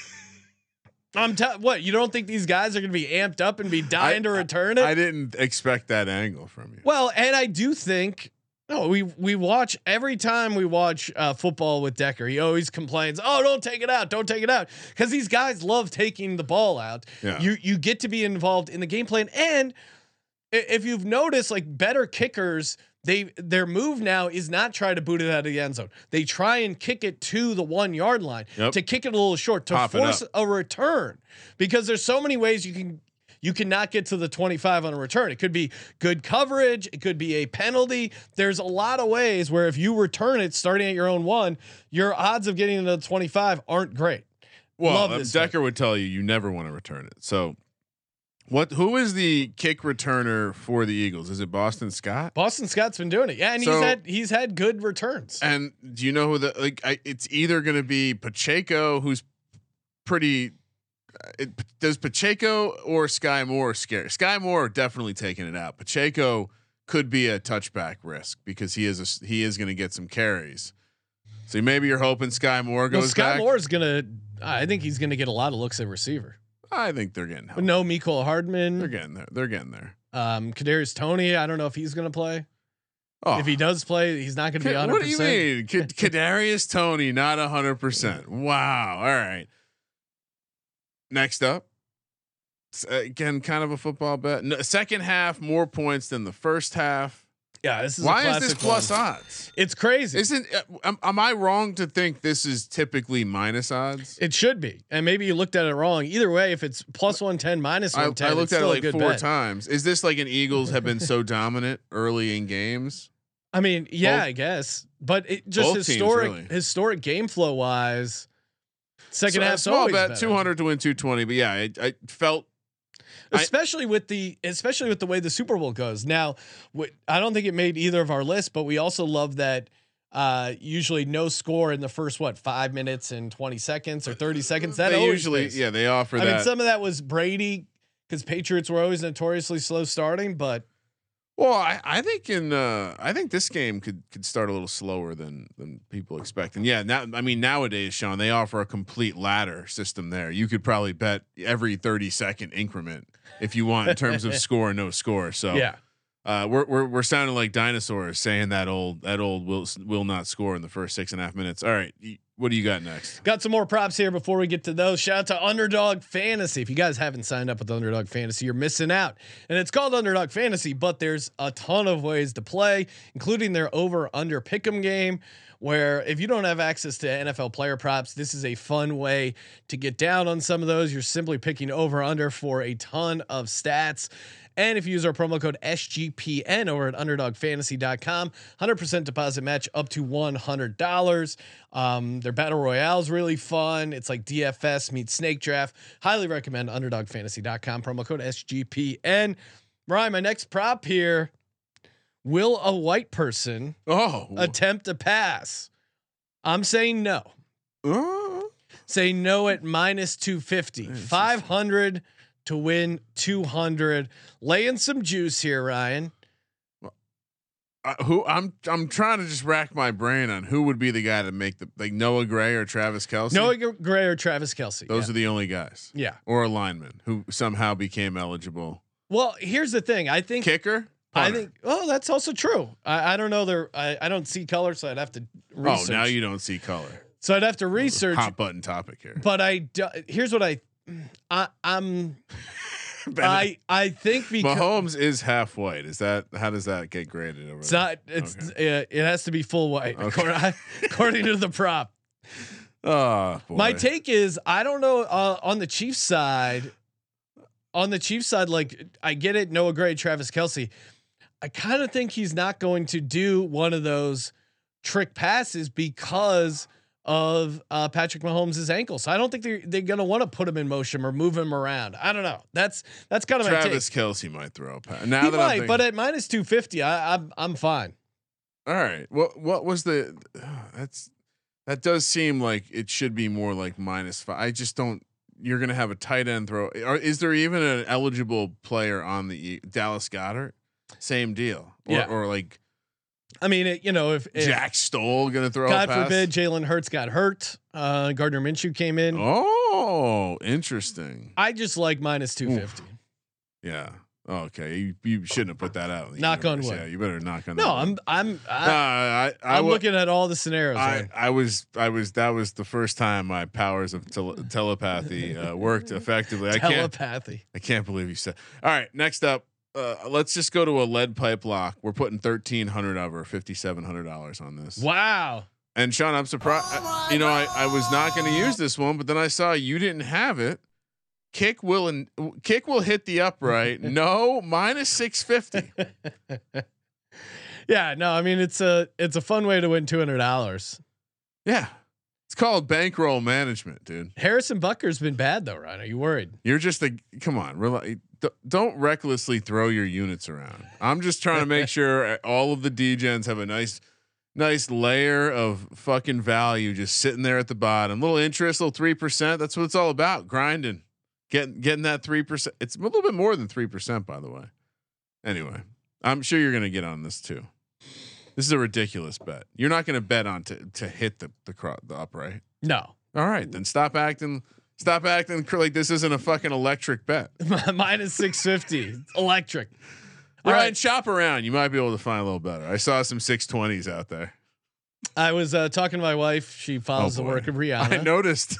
I'm t- what you don't think these guys are going to be amped up and be dying I- to return it? I didn't expect that angle from you. Well, and I do think no, we we watch every time we watch uh, football with Decker. He always complains, "Oh, don't take it out, don't take it out," because these guys love taking the ball out. Yeah. You you get to be involved in the game plan, and i- if you've noticed, like better kickers they their move now is not try to boot it out of the end zone. They try and kick it to the one yard line Yep. to kick it a little short to Pop it force up. a return, because there's so many ways you can you cannot get to the twenty-five on a return. It could be good coverage, it could be a penalty. There's a lot of ways where if you return it starting at your own one, your odds of getting to the twenty-five aren't great. Well, Love um, this Decker one. would tell you you never want to return it. So, what? Who is the kick returner for the Eagles? Is it Boston Scott? Boston Scott's been doing it, yeah, and So- he's had he's had good returns. And do you know who the like? I, it's either going to be Pacheco, who's pretty. It, does Pacheco or Sky Moore scare? Sky Moore definitely taking it out. Pacheco could be a touchback risk because he is a, he is going to get some carries. So maybe you're hoping Sky Moore goes well, Scott back. Moore is gonna. I think he's gonna get a lot of looks at receiver. I think they're getting help. But no, Mecole Hardman. They're getting there. They're getting there. Um, Kadarius Toney. I don't know if he's gonna play. Oh, If he does play, he's not gonna be one hundred what do you percent. mean? K- Kadarius Toney not one hundred percent. Wow. All right. Next up, s- uh, again, kind of a football bet. No, second half, more points than the first half. Yeah, this is. a Why is this classic plus one. odds? It's crazy. Isn't uh, am, am I wrong to think this is typically minus odds? It should be, and maybe you looked at it wrong. Either way, if it's plus one ten, minus I, one ten, I looked it's at it still a like good four bet. times. Is this like an Eagles have been so dominant early in games? I mean, yeah, Both- I guess, but it just both teams, historic, really. historic game flow wise. Second So, a half, small bet, two hundred to win two twenty. But yeah, I, I felt. especially with the especially with the way the Super Bowl goes. Now, wh- I don't think it made either of our lists, but we also love that uh, usually no score in the first what five minutes and twenty seconds or thirty seconds. That They always usually, pays. yeah, they offer I that. mean, some of that was Brady because Patriots were always notoriously slow starting, but Well, I, I think in uh, I think this game could could start a little slower than than people expect. And yeah, now I mean nowadays, Sean, they offer a complete ladder system there. You could probably bet every thirty second increment if you want in terms of score and no score. So yeah. uh, we're we're we're sounding like dinosaurs saying that old that old will will not score in the first six and a half minutes. All right, y- what do you got next? Got some more props here before we get to those. Shout out to Underdog Fantasy. If you guys haven't signed up with Underdog Fantasy, you're missing out. And it's called Underdog Fantasy, but there's a ton of ways to play, including their over under pick'em game, where if you don't have access to N F L player props, this is a fun way to get down on some of those. You're simply picking over under for a ton of stats. And if you use our promo code S G P N over at underdog fantasy dot com, one hundred percent deposit match up to one hundred dollars. Um, their battle royale is really fun. It's like D F S meets snake draft. Highly recommend underdog fantasy dot com, promo code S G P N. Ryan, my next prop here. Will a white person Oh, attempt a pass? I'm saying no. uh, Say no at minus two fifty. five hundred to win two hundred. Laying some juice here, Ryan. uh, who I'm I'm trying to just rack my brain on who would be the guy to make the like Noah Gray or Travis Kelce. Noah Gray or Travis Kelce. Those yeah. are the only guys. Yeah. Or a lineman who somehow became eligible. Well, here's the thing. I think Kicker. I Punter. think oh, that's also true. I, I don't know there I, I don't see color, so I'd have to research. Oh, now you don't see color. So I'd have to research. Hot button topic here. But I do, here's what I I I'm I I think because Mahomes is half white. Is that how does that get graded over it's there? not it's uh, it has to be full white Okay. according, according to the prop. Oh, boy. My take is I don't know uh, on the Chiefs side. On the Chiefs side, like I get it, Noah Gray, Travis Kelce. I kind of think he's not going to do one of those trick passes because of uh, Patrick Mahomes' ankle. So I don't think they're they're gonna want to put him in motion or move him around. I don't know. That's that's kind of my take. Travis Kelce might throw a pass. Now He that might, I'm thinking, but at minus two fifty, I, I'm I'm fine. all right. What what was the? That's that does seem like it should be more like minus five. I just don't. You're gonna have a tight end throw. Or is there even an eligible player on the Dallas Goedert? Same deal. Or, Yeah. or like I mean, it, you know, if, if Jack Stoll gonna throw. God a pass? forbid Jalen Hurts got hurt, uh, Gardner Minshew came in. Oh, interesting. I just like minus two fifty. Yeah. Oh, okay. You, you shouldn't have put that out. in the Knock on universe. wood. Yeah, you better knock on. No, that I'm wood. I'm I, Nah, I, I, I'm wa- looking at all the scenarios. I, right? I was I was that was the first time my powers of tele- telepathy uh, worked effectively. I can't Telepathy. I can't believe you said. All right, next up, uh, let's just go to a lead pipe lock. We're putting thirteen hundred over fifty seven hundred dollars on this. Wow. And Sean, I'm surprised. Oh you know, I, I was not going to use this one, but then I saw you didn't have it. Kick will and kick will hit the upright. No, minus six fifty. Yeah, no, I mean it's a it's a fun way to win two hundred dollars. Yeah, it's called bankroll management, dude. Harrison Butker's been bad though, Ryan. Are you worried? You're just a come on, rely, don't recklessly throw your units around. I'm just trying to make sure all of the D-gens have a nice. Nice layer of fucking value just sitting there at the bottom. Little interest, little three percent. That's what it's all about. Grinding, getting getting that three percent. It's a little bit more than three percent, by the way. Anyway, I'm sure you're gonna get on this too. This is a ridiculous bet. You're not gonna bet on to to hit the the, cro- the upright. No. All right, then stop acting. Stop acting like this isn't a fucking electric bet. Minus six fifty. Electric. All All right, right, shop around. You might be able to find a little better. I saw some six twenties out there. I was uh, talking to my wife. She follows Oh, the work of Rihanna. I noticed.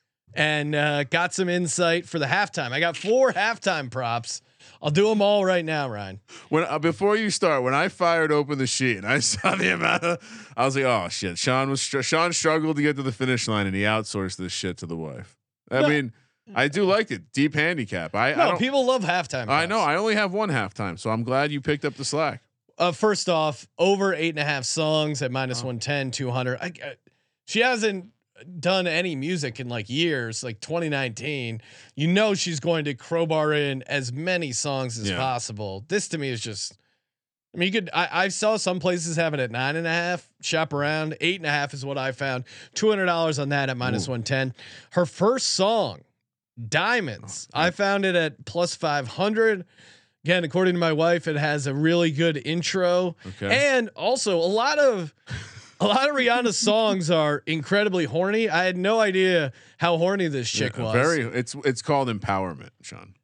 and uh, got some insight for the halftime. I got four halftime props. I'll do them all right now, Ryan. When uh, before you start, when I fired open the sheet and I saw the amount of, I was like, oh shit. Sean was str- Sean struggled to get to the finish line and he outsourced this shit to the wife. I No. mean, I do like it. Deep handicap. I, No, I don't, people love halftime. I props. know. I only have one halftime, so I'm glad you picked up the slack. Uh, first off, over eight and a half songs at minus one ten, two hundred. I, I, she hasn't done any music in like years, like twenty nineteen. You know, she's going to crowbar in as many songs as Yeah. possible. This to me is just, I mean, you could, I, I saw some places have it at nine and a half, shop around. Eight and a half is what I found. two hundred dollars on that at minus one ten. Her first song, Diamonds, I found it at plus five hundred. Again, according to my wife, it has a really good intro, Okay. and also a lot of a lot of Rihanna's songs are incredibly horny. I had no idea how horny this chick Yeah, was. Very. It's it's called empowerment, Sean.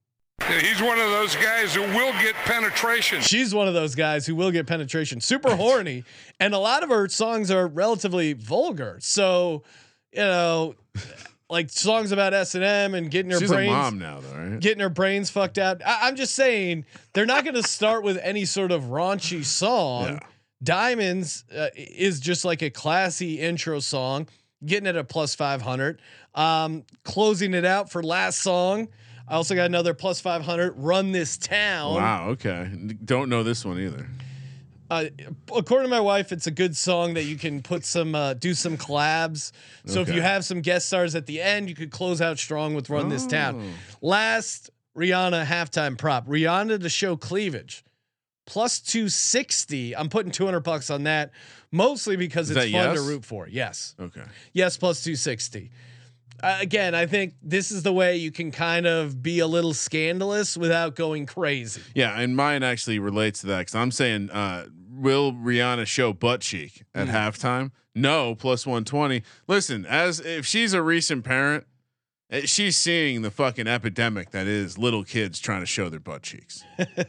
He's one of those guys who will get penetration. She's one of those guys who will get penetration. Super horny, and a lot of her songs are relatively vulgar. So, you know, like songs about S and M and getting her She's brains. a mom now, though, right? Getting her brains fucked out. I, I'm just saying they're not going to start with any sort of raunchy song. Yeah. Diamonds uh, is just like a classy intro song. Getting it at plus five hundred. Um, closing it out for last song. I also got another plus five hundred. Run This Town. Wow. Okay. Don't know this one either. Uh, according to my wife, it's a good song that you can put some, uh, do some collabs. So if Okay. you have some guest stars at the end, you could close out strong with Run This Town. Last Rihanna halftime prop, Rihanna to show cleavage, plus two sixty. I'm putting two hundred bucks on that, mostly because Is it's that fun yes? to root for. Yes. Okay. Yes. Plus two sixty. Uh, again, I think this is the way you can kind of be a little scandalous without going crazy. Yeah, and mine actually relates to that because I'm saying, uh, will Rihanna show butt cheek at Mm. halftime? No, plus one twenty. Listen, as if she's a recent parent, eh, she's seeing the fucking epidemic that is little kids trying to show their butt cheeks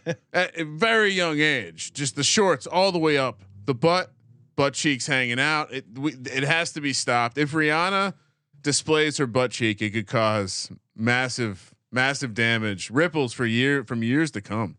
at a very young age. Just the shorts all the way up, the butt, butt cheeks hanging out. It we, it has to be stopped. If Rihanna displays her butt cheek, it could cause massive, massive damage, ripples for year from years to come.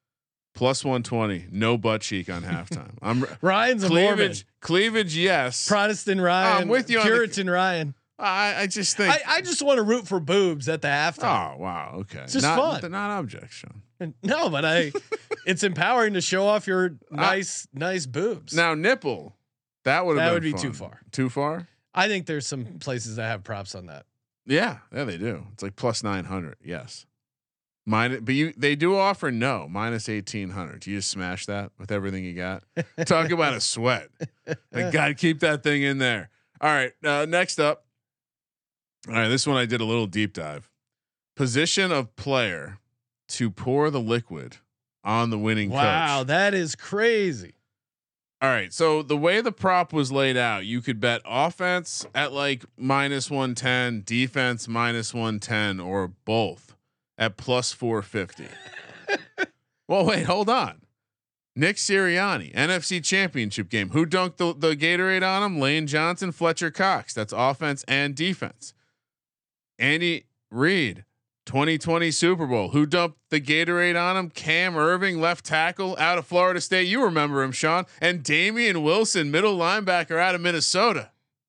Plus one twenty, no butt cheek on halftime. I'm Ryan's a Mormon. cleavage, cleavage, yes. Protestant Ryan. I'm with you on the- Puritan Ryan. I, I just think. I, I just want to root for boobs at the halftime. oh wow, okay. It's just not, fun. They're not objects, Sean. No, but I, it's empowering to show off your nice, nice boobs. Now nipple, that would have That been would be fun. too far. Too far. I think there's some places that have props on that. Yeah, yeah, they do. It's like plus nine hundred. Yes. Minus, but you they do offer no minus eighteen hundred. Do you just smash that with everything you got? Talk about a sweat. Like, God, keep that thing in there. All right. Uh, next up. All right, this one I did a little deep dive. Position of player to pour the liquid on the winning Wow, coach. that is crazy. All right. So the way the prop was laid out, you could bet offense at like minus one ten, defense minus one ten, or both at plus four fifty. Well, wait, hold on. Nick Sirianni, N F C Championship game. Who dunked the, the Gatorade on him? Lane Johnson, Fletcher Cox. That's offense and defense. Andy Reid, twenty twenty Super Bowl. Who dumped the Gatorade on him? Cam Irving, left tackle out of Florida State. You remember him, Sean. And Damian Wilson, middle linebacker out of Minnesota.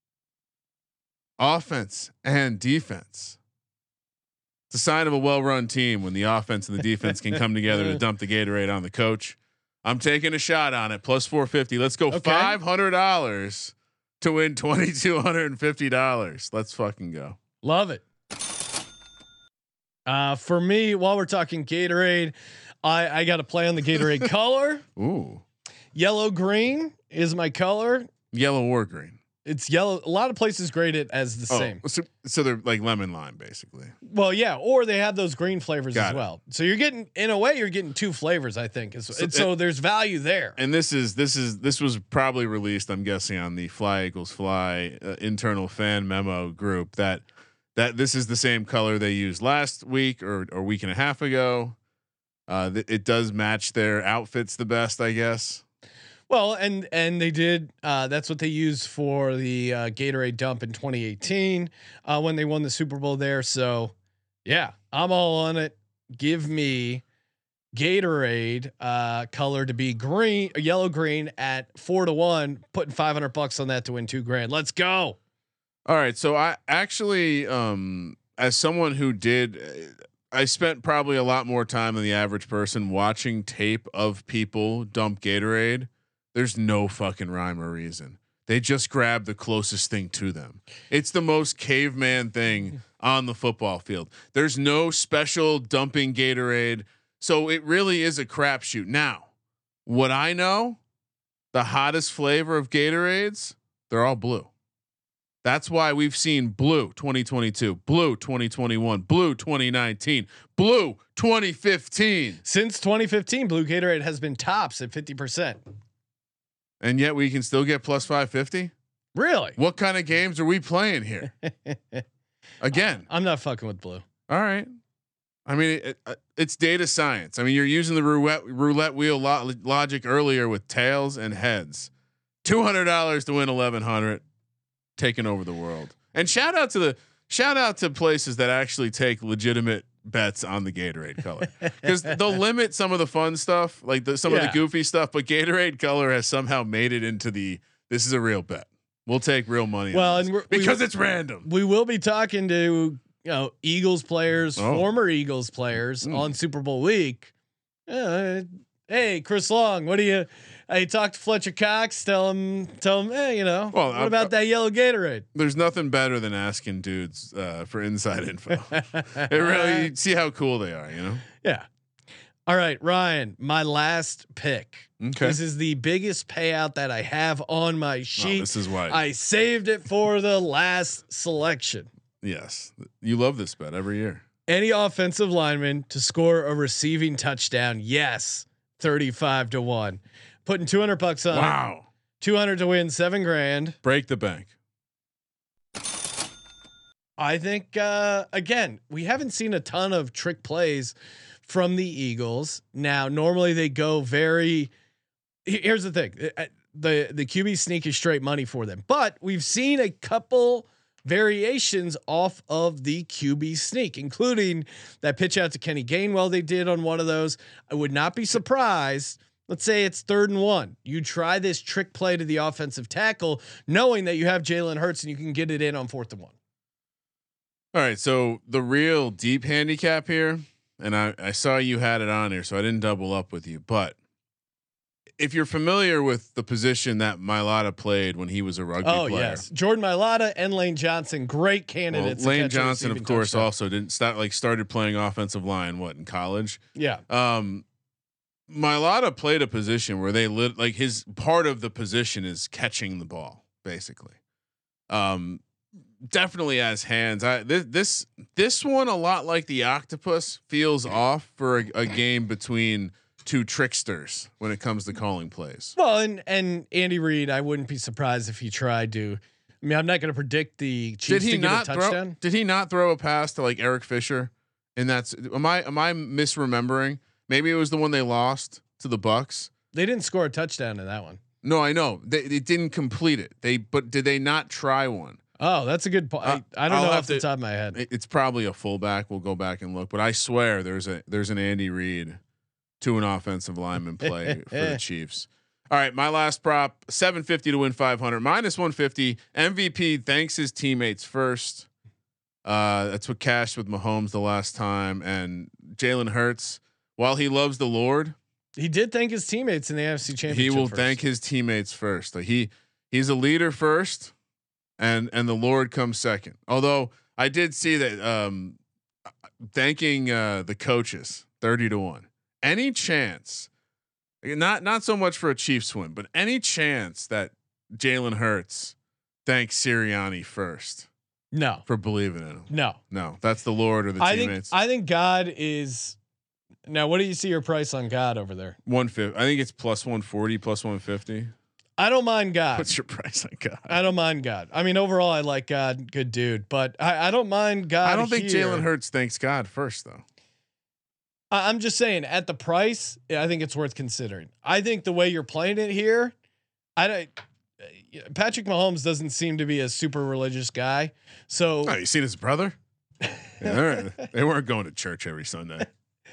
Offense and defense. It's a sign of a well-run team when the offense and the defense can come together to dump the Gatorade on the coach. I'm taking a shot on it. Plus four fifty. Let's go. Okay. five hundred dollars to win two thousand two hundred fifty dollars. Let's fucking go. Love it. Uh, for me, while we're talking Gatorade, I, I got to play on the Gatorade color. Ooh, yellow green is my color. Yellow or green. It's yellow. A lot of places grade it as the oh, same. So, so they're like lemon lime, basically. Well, yeah, or they have those green flavors got as it. well. So you're getting, in a way, you're getting two flavors. I think, so, and so it, there's value there. And this is this is this was probably released, I'm guessing, on the Fly Eagles Fly uh, internal fan memo group that that this is the same color they used last week or or week and a half ago. Uh, th- it does match their outfits the best, I guess. Well, and and they did. Uh, that's what they used for the uh, Gatorade dump in twenty eighteen uh, when they won the Super Bowl there. So, yeah, I'm all on it. Give me Gatorade uh, color to be green, yellow green at four to one. Putting five hundred bucks on that to win two grand. Let's go. All right, so I actually, um, as someone who did, I spent probably a lot more time than the average person watching tape of people dump Gatorade. There's no fucking rhyme or reason. They just grab the closest thing to them. It's the most caveman thing on the football field. There's no special dumping Gatorade. So it really is a crapshoot. Now, what I know, the hottest flavor of Gatorades, they're all blue. That's why we've seen blue twenty twenty-two, blue twenty twenty-one, blue twenty nineteen, blue twenty fifteen. Since twenty fifteen, blue Gatorade has been tops at fifty percent. And yet we can still get plus five fifty. Really? What kind of games are we playing here? Again, I'm not fucking with blue. All right. I mean, it, it, it's data science. I mean, you're using the roulette roulette wheel lo- logic earlier with tails and heads. Two hundred dollars to win eleven hundred, taking over the world. And shout out to the shout out to places that actually take legitimate bets on the Gatorade color, because they'll limit some of the fun stuff, like the, some yeah. of the goofy stuff. But Gatorade color has somehow made it into the this is a real bet. We'll take real money. Well, on and we're, because we, it's random. We will be talking to you know Eagles players, oh. former Eagles players mm. on Super Bowl week. Uh, hey, Chris Long, what do you? I talked to Fletcher Cox. Tell him, tell him, hey, you know, well, what I'm, about that yellow Gatorade? There's nothing better than asking dudes uh, for inside info. It really, you see how cool they are, you know? Yeah. All right, Ryan, my last pick. Okay. This is the biggest payout that I have on my sheet. Oh, this is why I saved it for the last selection. Yes, you love this bet every year. Any offensive lineman to score a receiving touchdown? Yes, thirty-five to one. Putting two hundred bucks on. Wow. two hundred to win seven grand. Break the bank. I think, uh, again, we haven't seen a ton of trick plays from the Eagles. Now, normally they go very, here's the thing. The, the Q B sneak is straight money for them, but we've seen a couple variations off of the Q B sneak, including that pitch out to Kenny Gainwell they did on one of those. I would not be surprised. Let's say it's third and one. You try this trick play to the offensive tackle, knowing that you have Jalen Hurts and you can get it in on fourth and one. All right. So the real deep handicap here, and I, I saw you had it on here, so I didn't double up with you. But if you're familiar with the position that Mailata played when he was a rugby oh, player, yes, Jordan Mailata and Lane Johnson, great candidates. Well, Lane Johnson, of course, touchdown. also didn't start like started playing offensive line. What in college? Yeah. Um, Mailata played a position where they lit like his part of the position is catching the ball, basically. Um, definitely has hands. I this this this one a lot like the octopus feels off for a, a game between two tricksters when it comes to calling plays. Well, and and Andy Reid, I wouldn't be surprised if he tried to. I mean, I'm not going to predict the Chiefs did he to not get a touchdown. Throw, did he not throw a pass to like Eric Fisher? And that's am I am I misremembering? Maybe it was the one they lost to the Bucks. They didn't score a touchdown in that one. No, I know they, they didn't complete it. They but did they not try one? Oh, that's a good point. Uh, I, I don't I'll know have off the to- top of my head. It- It's probably a fullback. We'll go back and look, but I swear there's a there's an Andy Reid to an offensive lineman play for the Chiefs. All right, my last prop: seven fifty to win five hundred, minus one fifty. M V P thanks his teammates first. Uh, that's what cashed with Mahomes the last time, and Jalen Hurts, while he loves the Lord, He did thank his teammates in the A F C Championship. he will first. thank his teammates first. Like he he's a leader first, and and the Lord comes second. Although I did see that um, thanking uh, the coaches thirty to one. Any chance, not not so much for a Chiefs win, but any chance that Jalen Hurts thanks Sirianni first No, for believing in him? no. No, that's the Lord or the I teammates. think I think God is. Now, what do you see your price on God over there? one fifty. I think it's plus one forty, plus one fifty. I don't mind God. What's your price on God? I don't mind God. I mean, overall, I like God. Good dude, but I, I don't mind God. I don't think here. Jalen Hurts thanks God first though. I, I'm just saying, at the price, I think it's worth considering. I think the way you're playing it here, I don't. Patrick Mahomes doesn't seem to be a super religious guy, so Oh, you seen his brother? Yeah, they're- they weren't going to church every Sunday.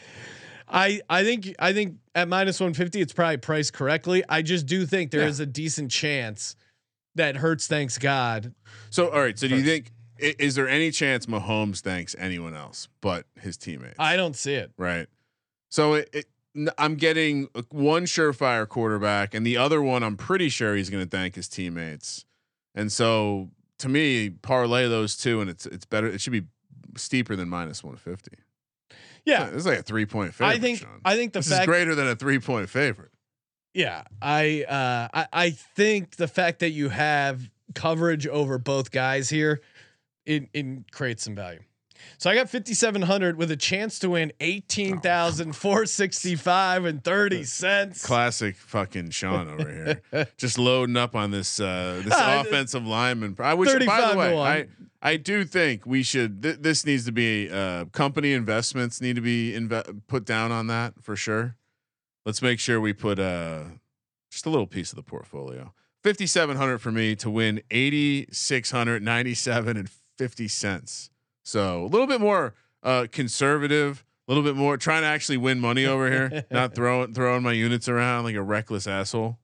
I I think I think at minus one fifty, it's probably priced correctly. I just do think there Yeah. is a decent chance that Hurts thanks God. So, all right. So, do you First. think i- is there any chance Mahomes thanks anyone else but his teammates? I don't see it. Right. So it, it, n- I'm getting one surefire quarterback, and the other one I'm pretty sure he's going to thank his teammates. And so, to me, parlay those two, and it's it's better. It should be steeper than minus one fifty. Yeah, It's like a three point favorite. I think Sean. I think the this fact is greater than a three point favorite. Yeah, I uh, I I think the fact that you have coverage over both guys here, it, it creates some value. So I got fifty-seven hundred with a chance to win eighteen thousand four sixty-five and thirty cents. Classic fucking Sean over here, just loading up on this uh, this Uh, offensive lineman. I wish. By thirty-five the to way, one. I I do think we should. Th- this needs to be uh, company investments need to be inve- put down on that for sure. Let's make sure we put uh, just a little piece of the portfolio. fifty-seven hundred for me to win eighty-six hundred ninety-seven and fifty cents. So a little bit more uh, conservative, a little bit more trying to actually win money over here, not throwing throwing my units around like a reckless asshole.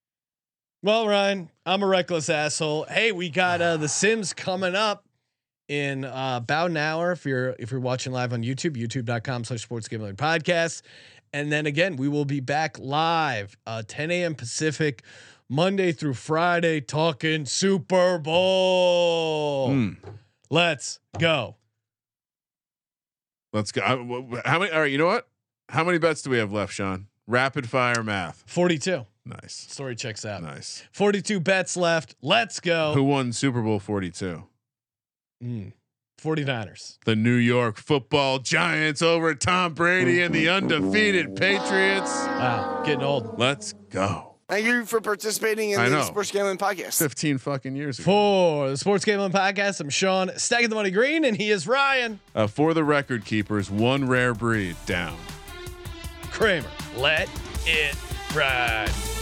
Well, Ryan, I'm a reckless asshole. Hey, we got uh, the Sims coming up in uh, about an hour. If you're if you're watching live on YouTube, youtube dot com slash sports gambling podcast. And then again, we will be back live uh, ten a.m. Pacific, Monday through Friday, talking Super Bowl. Mm. Let's go. Let's go. I, w- how many? All right. You know what? How many bets do we have left, Sean? Rapid fire math. forty-two. Nice. Story checks out. Nice. forty-two bets left. Let's go. Who won Super Bowl forty-two? Mm. forty-niners. The New York Football Giants over Tom Brady and the undefeated Patriots. Wow, getting old. Let's go. Thank you for participating in I the know. Sports Gambling Podcast. fifteen fucking years ago. For the Sports Gambling Podcast, I'm Sean, stacking the money green, and he is Ryan Uh, for the record keepers, one rare breed down. Kramer. Let it ride.